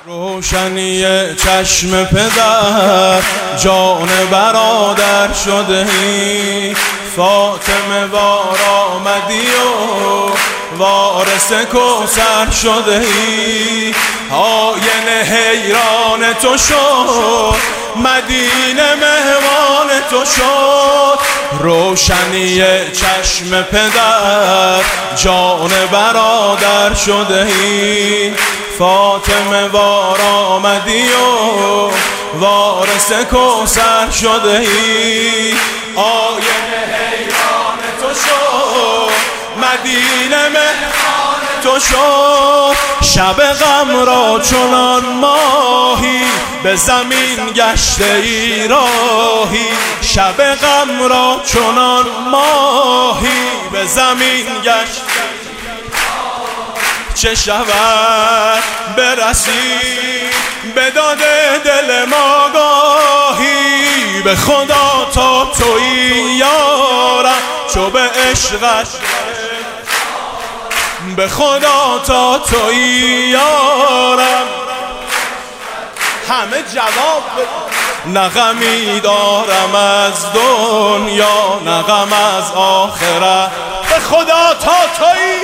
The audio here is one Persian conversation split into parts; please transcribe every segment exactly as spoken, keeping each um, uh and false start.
روشنی چشم پدر جان برادر شده ای، فاطمه وار آمدی و وارث کوثر شده ای. آینه حیران تو شد، مدینه مهمان تو شد. روشنی چشم پدر جان برادر شده ای، فاطمه وار آمدی و وارث کوثر شده ای. آینه حیران تو شد، مدینه مهمان تو شد. شب غم را چنان ماهی به زمین گشته ای راهی. شب غم را چنان ماهی به زمین گشته ای. چه شود برسی به داد دل ما گاهی، به خدا تا تویی یارم چو به عشقش، به خدا تا تویی یارم. همه جواب نه غمی دارم از دنیا نه غم از آخرت، به خدا تا تویی.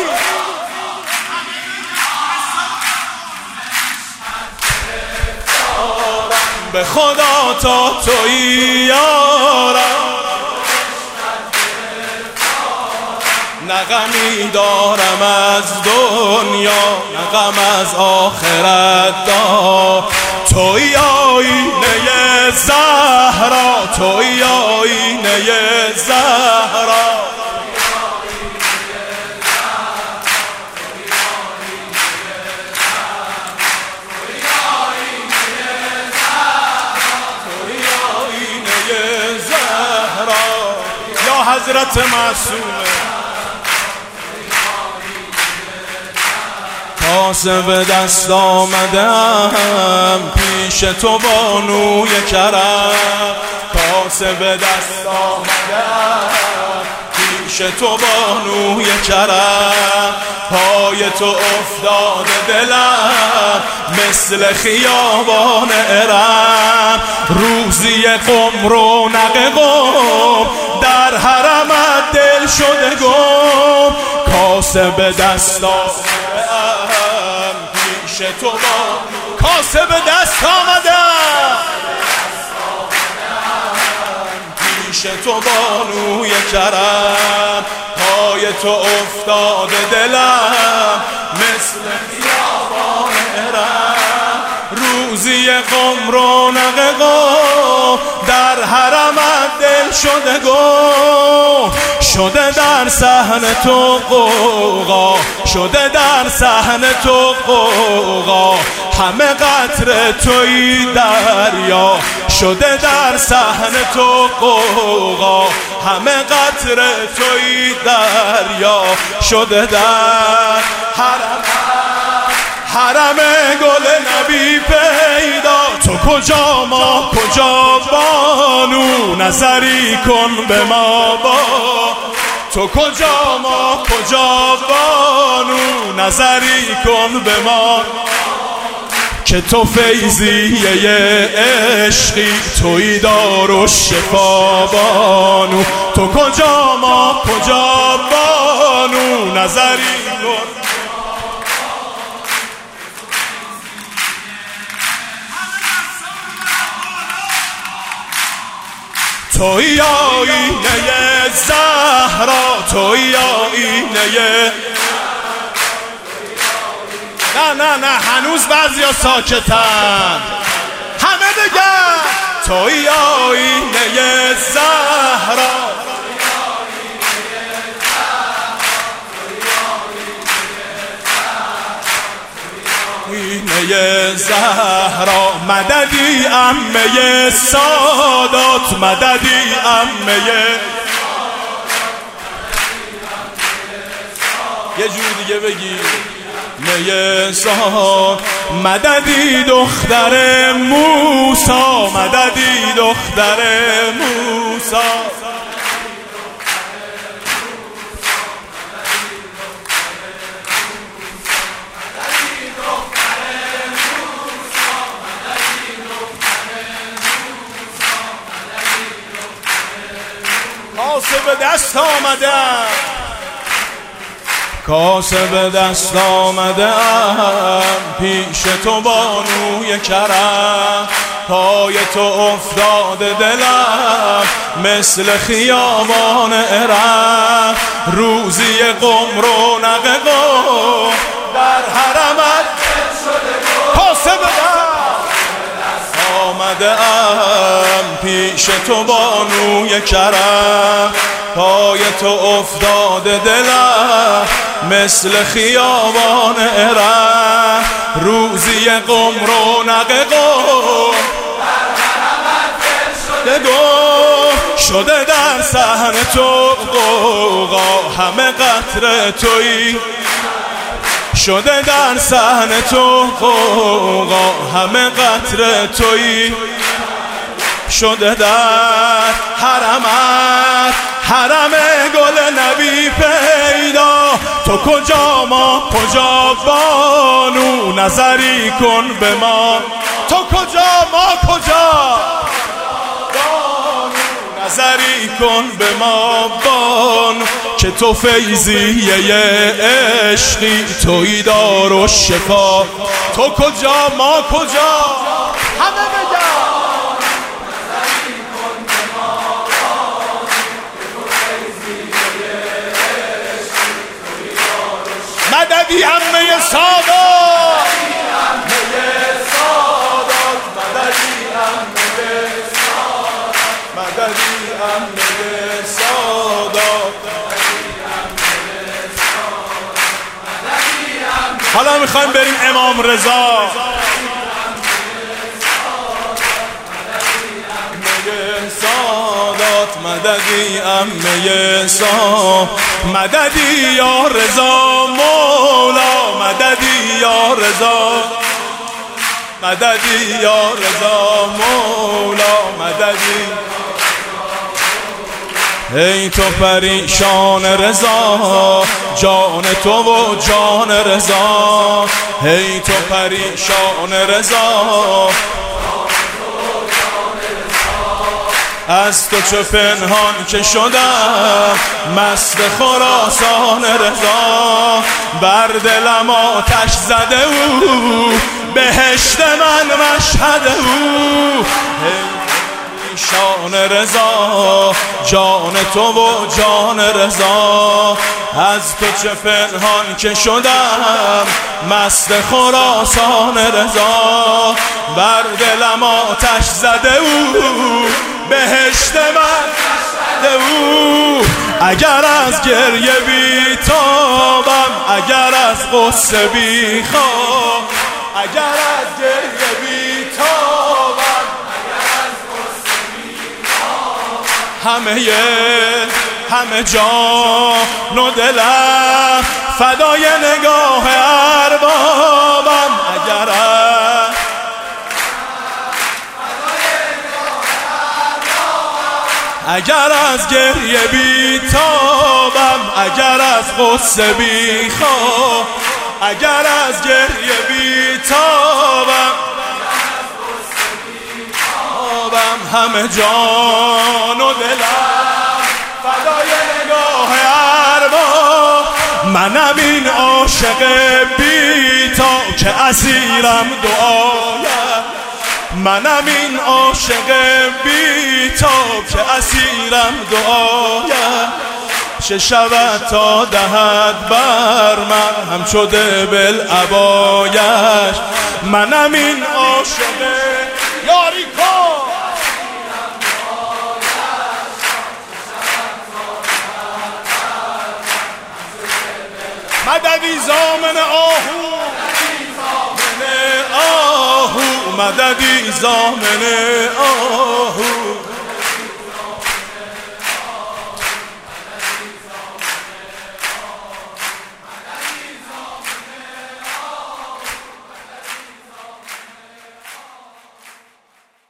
به خدا تا تویی یارم، نه غمی دارم از دنیا نه غم از آخرت. دا تویی آینه زهرا، تویی آینه زهرا. حضرت معصومه تازه به دست آمدم پیش تو بانوی کرم. تازه به دست آمدم پیش تو بانوی کرم. پای تو افتاده دلم مثل خیابان ارم. روزی قم رونق قم در حرمت دل شده گم. کاسه به دست آمدم پیش تو با کاسه به دست آمدم پیش تو بانوی کرم. پای تو افتاده دلم مثل خیابان ارم. روزی قم رونق قم در حرمت دل شده گم. شده در صحن تو غوغا، شده در صحن تو غوغا. همه قطره تویی دریا، شده در صحن تو غوغا. همه قطره تویی دریا، شده در حرم حرم گل نبی پیدا. تو کجا ما کجا بانو، نظری کن به ما با. تو کجا ما کجا بانو، نظری کن به ما. که تو فیضیه عشقی، تویی دار و شفا بانو. تو کجا ما کجا بانو، نظری کن. تویی آینه زهرا، تویی آینه. نه نه نه هنوز بعضیا ساکتن، همه بگن تویی آینه زهرا. آینه زهرا مددی عمه سادات، مددی عمه. یه جور دیگه بگی میسا. مددی دختر موسی، مددی دختر موسی. کاسه به دست آمدم، کاسه به دست آمدم پیش تو بانوی کرم، پای تو افتاده دلم مثل خیابان ارم، روزی قمر و نقه قم در حرمت کاسه به دست آمده ام پیش تو بانوی کرم، پای تو افتاده دلم مثل خیابان ارم، روزی قمر و نقه قم شده در صحن تو غوغا، همه قطره تویی شده در صحن تو غوغا، همه قطره تویی شده در حرمت، حرم گل نبی پیدا، تو کجا ما کجا بانو نظری کن به ما، تو کجا ما کجا نظری کن به ما بانو، که تو فیضیه عشقی توی دار و شفا، تو کجا ما کجا همه بگم مددی عمه سادات، مددی عمه سادات. حالا میخوایم بریم امام رضا، سادات مددی عمه سا، مددی یا رضا مولا، مددی یا رضا، مددی یا رضا مولا، مددی ای تو پریشان رضا، جان تو و جان رضا، ای تو پریشان رضا، از تو چه پنهان که شدم مست خراسان رضا، بر دلم آتش زده او بهشت من مشهد او، شان رضا جان تو و جان رضا، از تو چه پنهان که شدم مست خراسان رضا، بر دلم آتش زده او بهشت من مشهد او، اگر از گریه بی تابم، اگر از غصه بی خواب، اگر از گریه بی تابم، همه همه جان و دلم فدای نگاه اربابم، اگر از اگر از گریه بی تابم، اگر از غصه بی خواب، اگر از گریه بی تابم، همه جان و دلم فدای نگاه ارباب، منم این عاشق بی تا که اسیرم دعایم، منم این عاشق بی تا که اسیرم دعایم، چه شود تا دهد بر من هم شده بالعبایش، منم این عاشق یاری کن مددی زامن آهو، آهو مددی زامن آهو.